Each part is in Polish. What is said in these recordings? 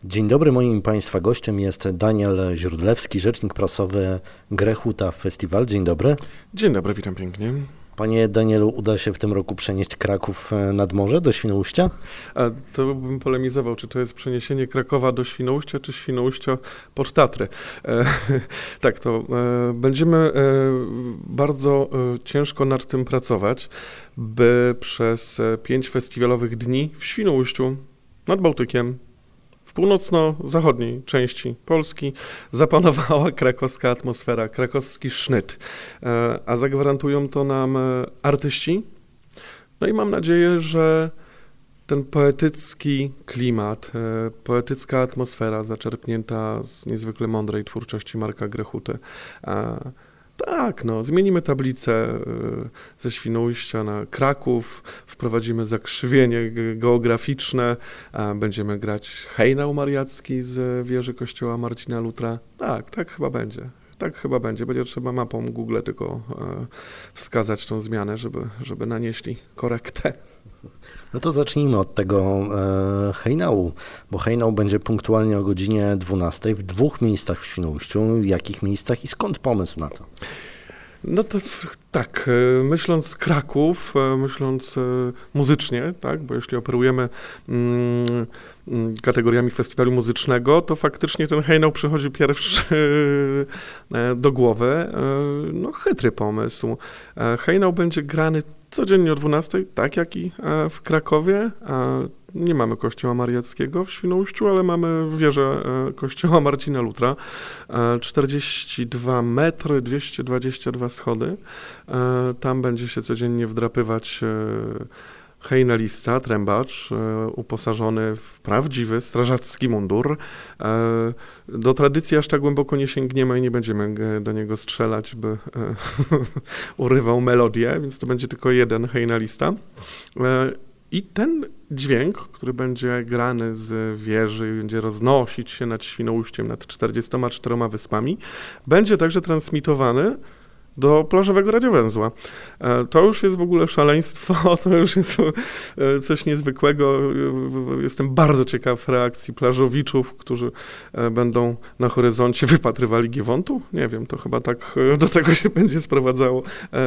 Dzień dobry, moim Państwa gościem jest Daniel Źródlewski, rzecznik prasowy Grechuta Festiwal. Dzień dobry. Dzień dobry, witam pięknie. Panie Danielu, uda się w tym roku przenieść Kraków nad morze do Świnoujścia? To bym polemizował, czy to jest przeniesienie Krakowa do Świnoujścia, czy Świnoujścia pod Tatry. Tak, to będziemy bardzo ciężko nad tym pracować, by przez 5 festiwalowych dni w Świnoujściu, nad Bałtykiem, w północno-zachodniej części Polski zapanowała krakowska atmosfera, krakowski sznyt, a zagwarantują to nam artyści. No i mam nadzieję, że ten poetycki klimat, poetycka atmosfera zaczerpnięta z niezwykle mądrej twórczości Marka Grechuty. Tak, zmienimy tablicę ze Świnoujścia na Kraków, wprowadzimy zakrzywienie geograficzne, będziemy grać hejnał mariacki z wieży kościoła Marcina Lutra. Tak chyba będzie. Tak chyba będzie. Będzie trzeba mapą Google tylko wskazać tą zmianę, żeby nanieśli korektę. No to zacznijmy od tego hejnału, bo hejnał będzie punktualnie o godzinie 12 w 2 miejscach w Świnoujściu. W jakich miejscach i skąd pomysł na to? No to tak, myśląc Kraków, myśląc muzycznie, tak, bo jeśli operujemy kategoriami festiwalu muzycznego, to faktycznie ten hejnał przychodzi pierwszy do głowy. No chytry pomysł. Hejnał będzie grany codziennie o 12, tak jak i w Krakowie. Nie mamy kościoła mariackiego w Świnoujściu, ale mamy wieżę kościoła Marcina Lutra. 42 metry, 222 schody. Tam będzie się codziennie wdrapywać hejnalista, trębacz, uposażony w prawdziwy strażacki mundur. Do tradycji aż tak głęboko nie sięgniemy i nie będziemy do niego strzelać, by urywał melodię, więc to będzie tylko jeden hejnalista. I ten dźwięk, który będzie grany z wieży i będzie roznosić się nad Świnoujściem, nad 44 wyspami, będzie także transmitowany do plażowego radiowęzła. To już jest w ogóle szaleństwo, to już jest coś niezwykłego. Jestem bardzo ciekaw reakcji plażowiczów, którzy będą na horyzoncie wypatrywali Giewontu. Nie wiem, to chyba tak do tego się będzie sprowadzało.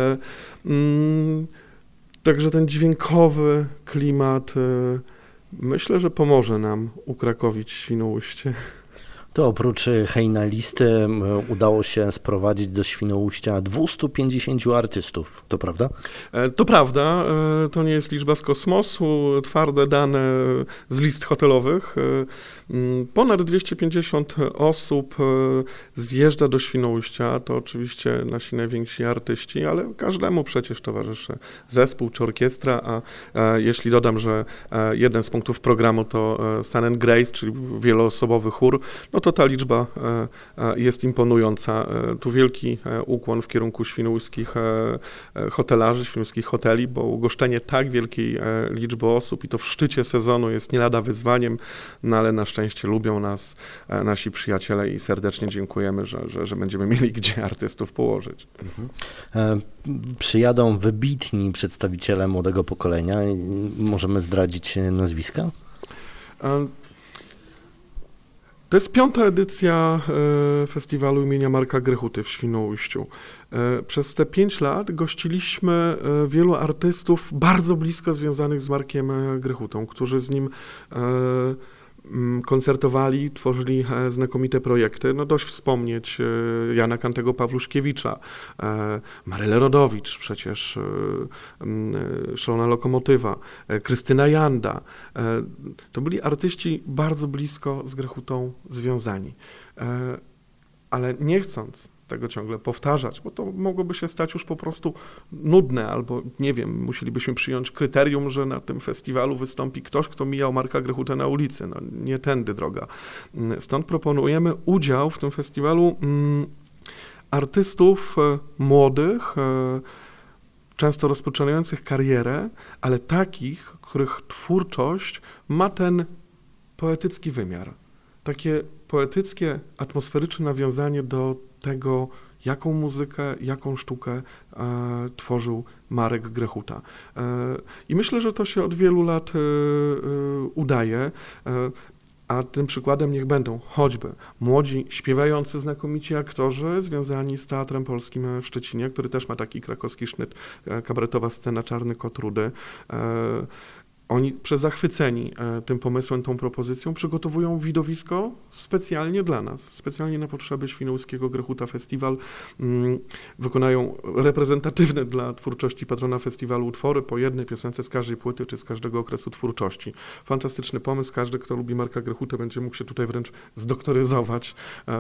Także ten dźwiękowy klimat, myślę, że pomoże nam ukrakowić Świnoujście. To oprócz hejnalisty udało się sprowadzić do Świnoujścia 250 artystów, to prawda? To prawda, to nie jest liczba z kosmosu, twarde dane z list hotelowych. Ponad 250 osób zjeżdża do Świnoujścia, to oczywiście nasi najwięksi artyści, ale każdemu przecież towarzyszy zespół czy orkiestra, a jeśli dodam, że jeden z punktów programu to Sun and Grace, czyli wieloosobowy chór, no to ta liczba jest imponująca. Tu wielki ukłon w kierunku świnoujskich hotelarzy, świnoujskich hoteli, bo ugoszczenie tak wielkiej liczby osób i to w szczycie sezonu jest nie lada wyzwaniem, no ale na szczęście lubią nas nasi przyjaciele i serdecznie dziękujemy, że będziemy mieli gdzie artystów położyć. Przyjadą wybitni przedstawiciele młodego pokolenia. Możemy zdradzić nazwiska? To jest 5. edycja festiwalu imienia Marka Grechuty w Świnoujściu. Przez te 5 lat gościliśmy wielu artystów bardzo blisko związanych z Markiem Grechutą, którzy z nim koncertowali, tworzyli znakomite projekty. No dość wspomnieć Jana Kantego Pawluszkiewicza, Marylę Rodowicz przecież, Szalona Lokomotywa, Krystyna Janda. To byli artyści bardzo blisko z Grechutą związani. Ale nie chcąc tego ciągle powtarzać, bo to mogłoby się stać już po prostu nudne, albo nie wiem, musielibyśmy przyjąć kryterium, że na tym festiwalu wystąpi ktoś, kto mijał Marka Grechutę na ulicy. No, nie tędy droga. Stąd proponujemy udział w tym festiwalu artystów młodych, często rozpoczynających karierę, ale takich, których twórczość ma ten poetycki wymiar. Takie poetyckie, atmosferyczne nawiązanie do tego, jaką muzykę, jaką sztukę tworzył Marek Grechuta. I myślę, że to się od wielu lat udaje. A tym przykładem niech będą choćby młodzi, śpiewający, znakomici aktorzy związani z Teatrem Polskim w Szczecinie, który też ma taki krakowski sznyt, kabaretowa scena Czarny Kot Rudy. Oni zachwyceni tym pomysłem, tą propozycją przygotowują widowisko specjalnie dla nas, specjalnie na potrzeby Świnoujskiego Grechuta Festiwal. Wykonają reprezentatywne dla twórczości patrona festiwalu utwory po jednej piosence z każdej płyty czy z każdego okresu twórczości. Fantastyczny pomysł, każdy, kto lubi Marka Grechuta, będzie mógł się tutaj wręcz zdoktoryzować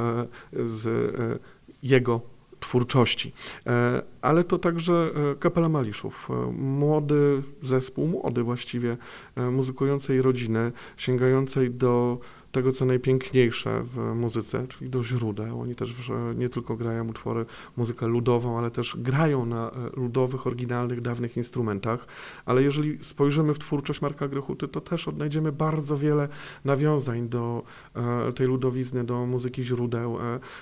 z jego twórczości. Ale to także Kapela Maliszów, młody zespół, młody właściwie, muzykującej rodziny, sięgającej do tego, co najpiękniejsze w muzyce, czyli do źródeł. Oni też nie tylko grają utwory, muzykę ludową, ale też grają na ludowych, oryginalnych, dawnych instrumentach. Ale jeżeli spojrzymy w twórczość Marka Grechuty, to też odnajdziemy bardzo wiele nawiązań do tej ludowizny, do muzyki źródeł.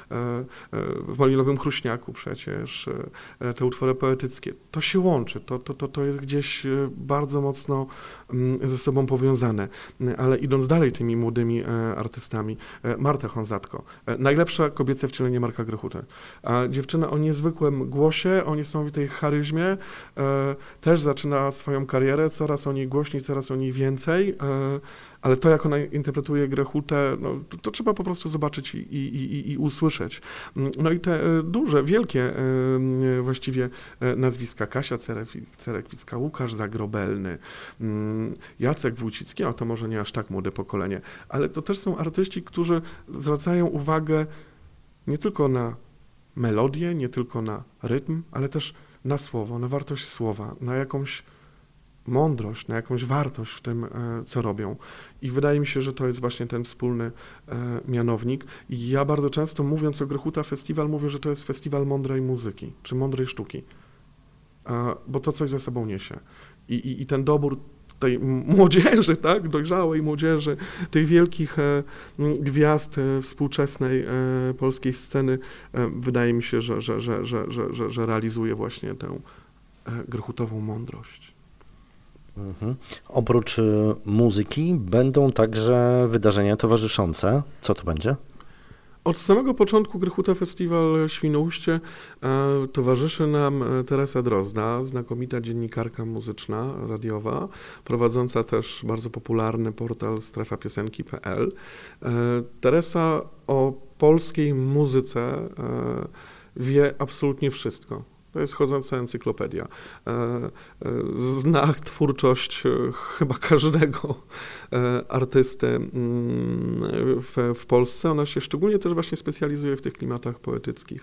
W Malinowym Chruśniaku przecież te utwory poetyckie. To się łączy, to jest gdzieś bardzo mocno ze sobą powiązane. Ale idąc dalej tymi młodymi artystami, Marta Honzatko, najlepsze kobiece wcielenie Marka Grechuty. Dziewczyna o niezwykłym głosie, o niesamowitej charyzmie, też zaczyna swoją karierę, coraz o niej głośniej, coraz o niej więcej, ale to, jak ona interpretuje Grechutę, no, to trzeba po prostu zobaczyć i usłyszeć. No i te duże, wielkie właściwie nazwiska, Kasia Cerekwicka, Łukasz Zagrobelny, Jacek Wójcicki, to może nie aż tak młode pokolenie, ale to też są artyści, którzy zwracają uwagę nie tylko na melodię, nie tylko na rytm, ale też na słowo, na wartość słowa, na jakąś mądrość, na jakąś wartość w tym, co robią. I wydaje mi się, że to jest właśnie ten wspólny mianownik. I ja bardzo często, mówiąc o Grechuta Festiwal, mówię, że to jest festiwal mądrej muzyki, czy mądrej sztuki, bo to coś ze sobą niesie. I ten dobór tej młodzieży, tak, dojrzałej młodzieży, tych wielkich gwiazd współczesnej polskiej sceny, wydaje mi się, że realizuje właśnie tę grechutową mądrość. Mhm. Oprócz muzyki będą także wydarzenia towarzyszące. Co to będzie? Od samego początku Grechuta Festiwal Świnoujście towarzyszy nam Teresa Drozda, znakomita dziennikarka muzyczna, radiowa, prowadząca też bardzo popularny portal strefapiosenki.pl. Teresa o polskiej muzyce wie absolutnie wszystko. To jest chodząca encyklopedia. Zna twórczość chyba każdego artysty w Polsce. Ona się szczególnie też właśnie specjalizuje w tych klimatach poetyckich.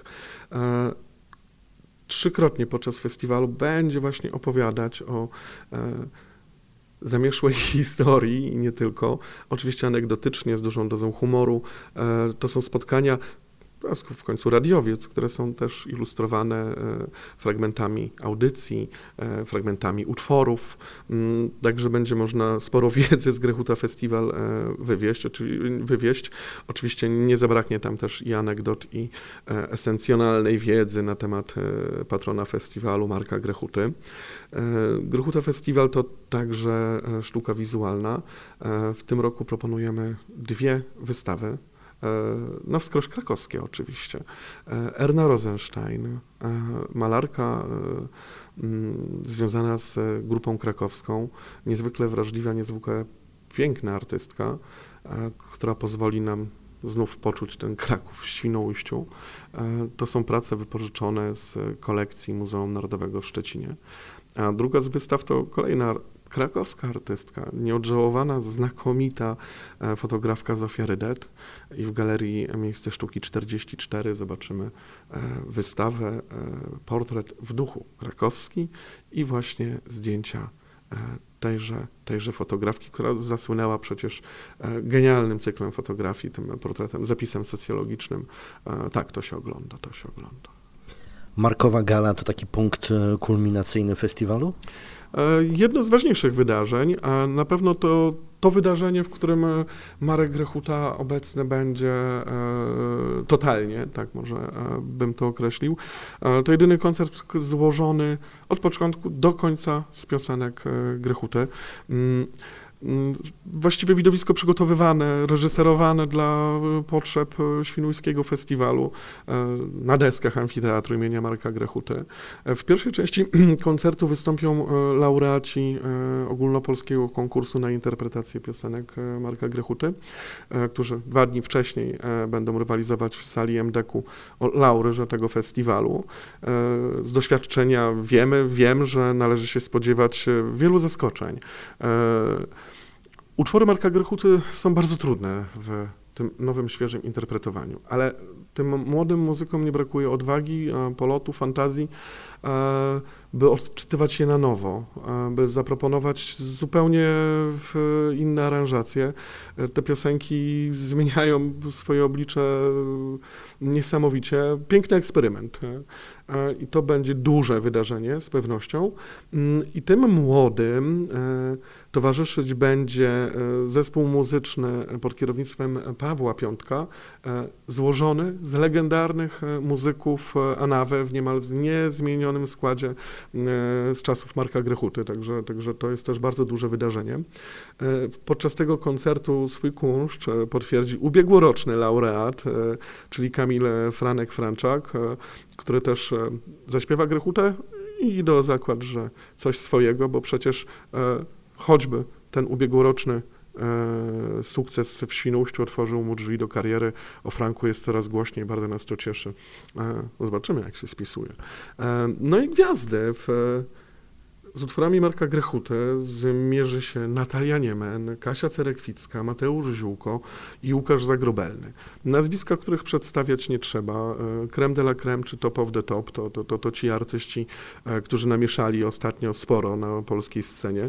Trzykrotnie podczas festiwalu będzie właśnie opowiadać o zamierzchłej historii i nie tylko. Oczywiście anegdotycznie, z dużą dozą humoru. To są spotkania, w końcu radiowiec, które są też ilustrowane fragmentami audycji, fragmentami utworów, także będzie można sporo wiedzy z Grechuta Festiwal wywieźć. Oczywiście nie zabraknie tam też i anegdot, i esencjonalnej wiedzy na temat patrona festiwalu Marka Grechuty. Grechuta Festiwal to także sztuka wizualna. W tym roku proponujemy 2 wystawy. Na wskroś krakowskie oczywiście. Erna Rosenstein, malarka związana z grupą krakowską, niezwykle wrażliwa, niezwykle piękna artystka, która pozwoli nam znów poczuć ten Kraków w Świnoujściu. To są prace wypożyczone z kolekcji Muzeum Narodowego w Szczecinie. A druga z wystaw to kolejna krakowska artystka, nieodżałowana, znakomita fotografka Zofia Rydet, i w Galerii Miejsce Sztuki 44 zobaczymy wystawę, portret w duchu krakowski i właśnie zdjęcia tejże fotografki, która zasłynęła przecież genialnym cyklem fotografii, tym portretem, zapisem socjologicznym. Tak, to się ogląda. Markowa Gala to taki punkt kulminacyjny festiwalu? Jedno z ważniejszych wydarzeń, a na pewno to wydarzenie, w którym Marek Grechuta obecny będzie totalnie, tak może bym to określił. To jedyny koncert złożony od początku do końca z piosenek Grechuty. właściwie widowisko przygotowywane, reżyserowane dla potrzeb Świnoujskiego Festiwalu na deskach Amfiteatru imienia Marka Grechuty. W pierwszej części koncertu wystąpią laureaci ogólnopolskiego konkursu na interpretację piosenek Marka Grechuty, którzy 2 dni wcześniej będą rywalizować w sali MDK-u o laury tego festiwalu. Z doświadczenia wiem, że należy się spodziewać wielu zaskoczeń. Utwory Marka Grechuty są bardzo trudne w tym nowym, świeżym interpretowaniu, ale tym młodym muzykom nie brakuje odwagi, polotu, fantazji, by odczytywać je na nowo, by zaproponować zupełnie inne aranżacje. Te piosenki zmieniają swoje oblicze niesamowicie. Piękny eksperyment. I to będzie duże wydarzenie z pewnością. I tym młodym towarzyszyć będzie zespół muzyczny pod kierownictwem Pawła Piątka, złożony z legendarnych muzyków Anawy w niemal niezmienionym składzie z czasów Marka Grechuty, także to jest też bardzo duże wydarzenie. Podczas tego koncertu swój kunszt potwierdzi ubiegłoroczny laureat, czyli Kamil Franek-Franczak, który też zaśpiewa Grechutę i do zakład, że coś swojego, bo przecież choćby ten ubiegłoroczny sukces w Świnoujściu otworzył mu drzwi do kariery. O Franku jest coraz głośniej, bardzo nas to cieszy. Zobaczymy, jak się spisuje. No i gwiazdy. Z utworami Marka Grechuty zmierzy się Natalia Niemen, Kasia Cerekwicka, Mateusz Ziółko i Łukasz Zagrobelny. Nazwiska, których przedstawiać nie trzeba. Creme de la creme czy top of the top to ci artyści, którzy namieszali ostatnio sporo na polskiej scenie.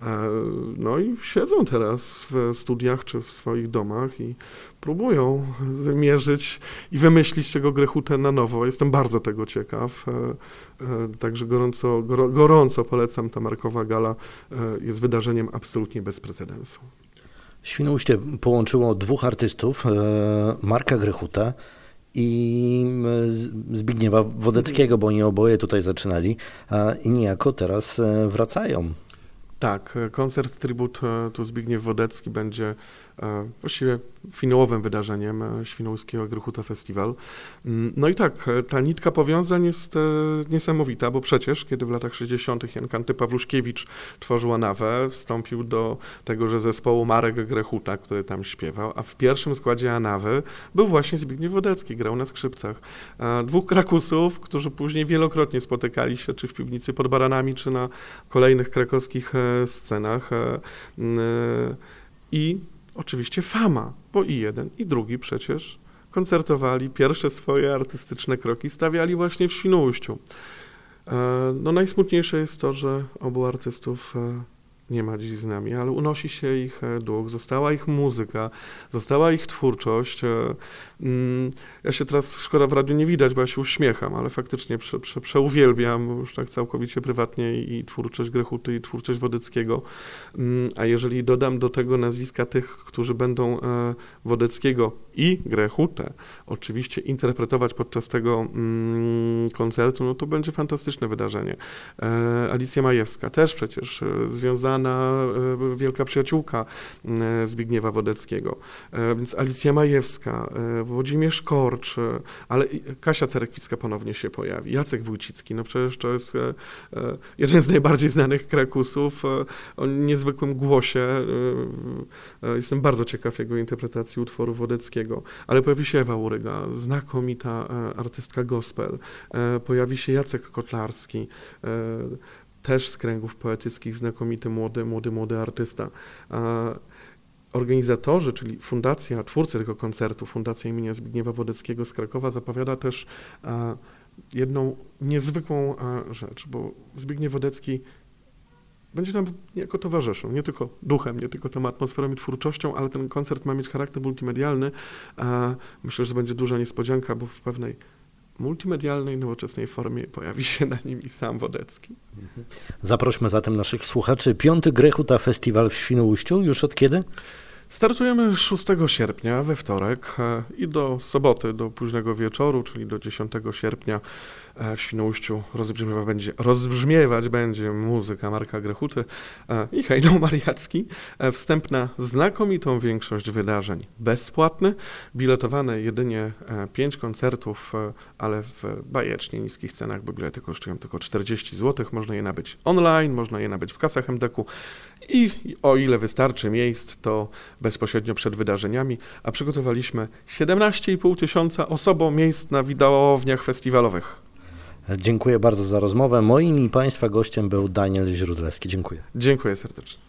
No i siedzą teraz w studiach czy w swoich domach i próbują zmierzyć i wymyślić tego Grechutę na nowo. Jestem bardzo tego ciekaw, także gorąco polecam. Ta Markowa Gala jest wydarzeniem absolutnie bez precedensu. Świnoujście połączyło 2 artystów, Marka Grechutę i Zbigniewa Wodeckiego, bo oni oboje tutaj zaczynali i niejako teraz wracają. Tak, koncert Tribut tu Zbigniew Wodecki będzie właściwie finałowym wydarzeniem Świnoujskiego Grechuta Festival. No i tak, ta nitka powiązań jest niesamowita, bo przecież, kiedy w latach 60. Jan Kanty Pawluszkiewicz tworzył Anawę, wstąpił do tegoże zespołu Marek Grechuta, który tam śpiewał, a w pierwszym składzie Anawy był właśnie Zbigniew Wodecki, grał na skrzypcach. 2 krakusów, którzy później wielokrotnie spotykali się, czy w piwnicy pod Baranami, czy na kolejnych krakowskich scenach. I oczywiście fama, bo i jeden, i drugi przecież koncertowali, pierwsze swoje artystyczne kroki stawiali właśnie w Świnoujściu. No najsmutniejsze jest to, że obu artystów nie ma dziś z nami, ale unosi się ich duch, została ich muzyka, została ich twórczość. Ja się teraz, szkoda w radiu nie widać, bo ja się uśmiecham, ale faktycznie przeuwielbiam już tak całkowicie prywatnie i twórczość Grechuty, i twórczość Wodeckiego. A jeżeli dodam do tego nazwiska tych, którzy będą Wodeckiego i Grechutę oczywiście interpretować podczas tego koncertu, no to będzie fantastyczne wydarzenie. Alicja Majewska też przecież związana, wielka przyjaciółka Zbigniewa Wodeckiego, więc Alicja Majewska, Włodzimierz Korcz, ale Kasia Cerekwicka ponownie się pojawi, Jacek Wójcicki, no przecież to jest jeden z najbardziej znanych krakusów o niezwykłym głosie. Jestem bardzo ciekaw jego interpretacji utworu Wodeckiego, ale pojawi się Ewa Uryga, znakomita artystka gospel, pojawi się Jacek Kotlarski, też z kręgów poetyckich, znakomity młody artysta. Organizatorzy, czyli fundacja, twórcy tego koncertu, Fundacja imienia Zbigniewa Wodeckiego z Krakowa zapowiada też jedną niezwykłą rzecz, bo Zbigniew Wodecki będzie nam niejako towarzyszył, nie tylko duchem, nie tylko tą atmosferą i twórczością, ale ten koncert ma mieć charakter multimedialny. Myślę, że będzie duża niespodzianka, bo w pewnej multimedialnej, nowoczesnej formie pojawi się na nim i sam Wodecki. Zaprośmy zatem naszych słuchaczy. 5. Grechuta Festiwal w Świnoujściu. Już od kiedy? Startujemy 6 sierpnia we wtorek i do soboty, do późnego wieczoru, czyli do 10 sierpnia W Świnoujściu rozbrzmiewać będzie muzyka Marka Grechuty i hejnał mariacki. Wstęp na znakomitą większość wydarzeń bezpłatny. Biletowane jedynie 5 koncertów, ale w bajecznie niskich cenach, bo bilety kosztują tylko 40 zł. Można je nabyć online, można je nabyć w kasach MDK-u i o ile wystarczy miejsc, to bezpośrednio przed wydarzeniami, a przygotowaliśmy 17,5 tysiąca osobom miejsc na widowniach festiwalowych. Dziękuję bardzo za rozmowę. Moim i Państwa gościem był Daniel Źródlewski. Dziękuję. Dziękuję serdecznie.